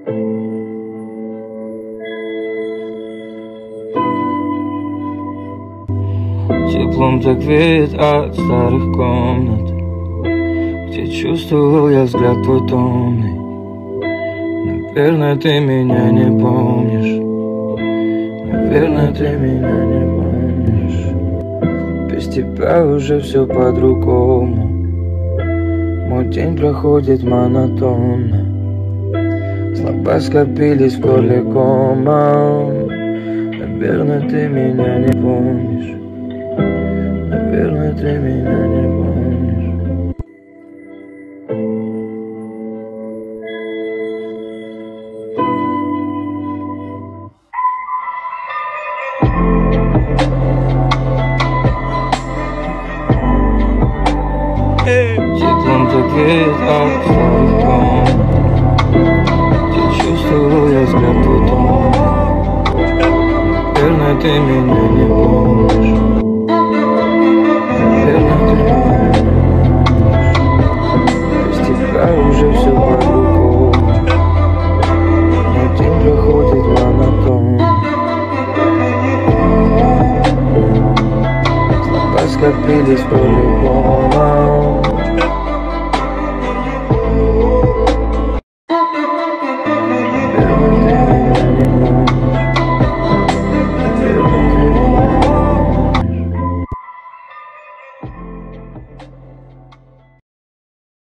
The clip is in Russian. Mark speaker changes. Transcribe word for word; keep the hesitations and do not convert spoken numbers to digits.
Speaker 1: Теплом так веет от старых комнат, где чувствовал я взгляд твой томный. Наверное, ты меня не помнишь. Наверное, ты меня не помнишь. Без тебя уже все по-другому. Мой день проходит монотонно. Слова скопились в горле комом. Наверное, ты меня не помнишь. Наверное, ты меня не помнишь. Теплом так веет от старых комнат, где чувствовал я взгляд твой томный. Наверное, ты меня не помнишь. Наверное, ты меня не помнишь. Без тебя уже все по-другому. Мой день проходит монотонно. Слова скопились по-любому.